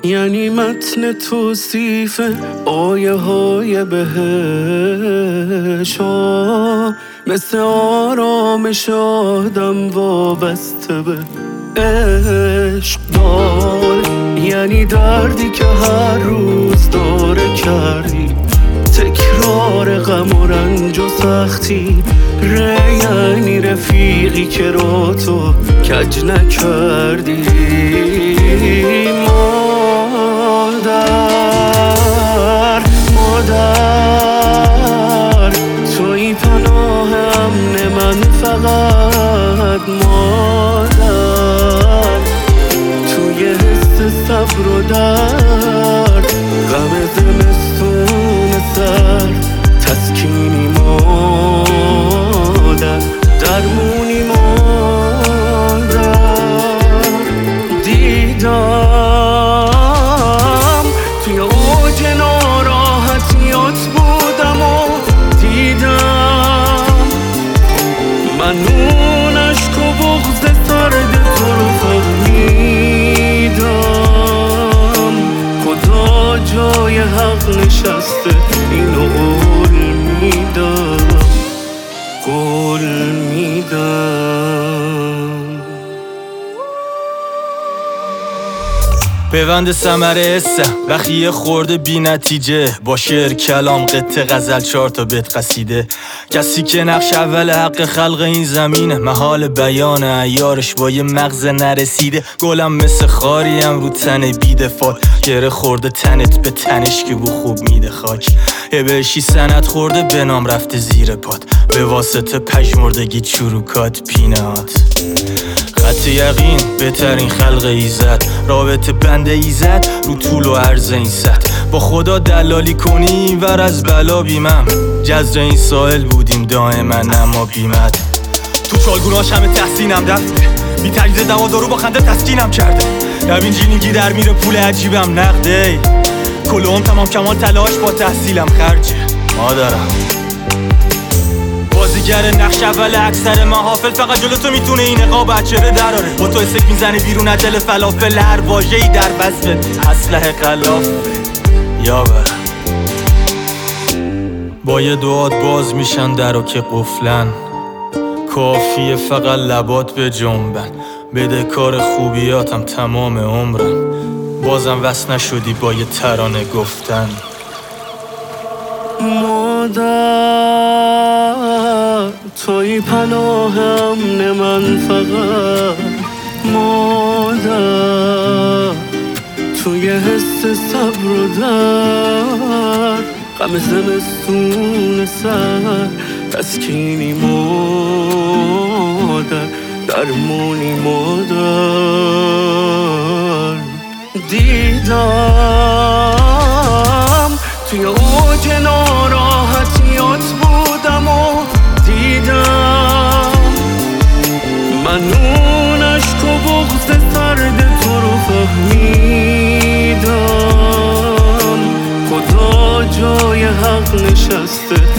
یعنی متن توصیف آیه های بهشا مثل آرامش آدم وابسته به عشق دار. یعنی دردی که هر روز داره کردی، تکرار غم و رنج و سختی. یعنی رفیقی که را تو کج نکردی. مادر توی پناه امن من، فقط مادر توی حس صبر و درد، غم زمستون سر تسکینی مادر، درمونی مادر. دیدم توی اوج ناراحتیات بودم و دیدم من اون عشق و بغض سرد تو رو فهمیدم. خدا جای حق نشسته، اینو قول میدم، قول میدم. پیوند ثمره اسم وقتی یه خورده بی نتیجه، با شعر کلام قطع غزل 4 تا بیت قصیده. کسی که نقش اول حق خلق این زمینه، محال بیان عیارش با یه مغز نرسیده. گلم مثل خاریم رو تن بیدفاع، گره خورده تنت به تنش که بو خوب میده خاک. بهشی سند خورده به نام رفته زیر پات، به واسطه پژمردگی چروکات پینهات. خط یقین بهترین خلق ایزد، رابطه بند ایزد رو طول و عرض این سطح. با خدا دلالی کنی اینور از بلا بیمم، جزر این سائل بودیم دائما اما بیمد. تو چالگوناش همه تحسینم دفته، بی تجزیه دوادارو با خنده تسکینم کرده. روین جینینگی در میره پول عجیبم نقده، کلهم تمام کمال تلاش با تحصیلم خرجه. مادرم بازیگر نقش اول اکثر محافل، فقط جلو تو میتونه این نقاب بچره دراره. با تو اسک میزنه بیرون از دل فلافل، هر واژه‌ای در وصف اسلحه غلافه. یا برم با یه دعات باز میشن درو که قفلن، کافیه فقط لبات به جنبن. بده کار خوبیاتم تمام عمرم، بازم وصل نشدی با یه ترانه گفتن. مادر توی پناه امن من، فقط مادر توی حس صبر و درد، غم زمستون سر تسکینی مادر، درمونی مادر. دیدم توی اوج ناراحتیات بودم و دیدم من اون عشق و بغض سرد تو رو فهمیدم. خدا جای حق نشسته،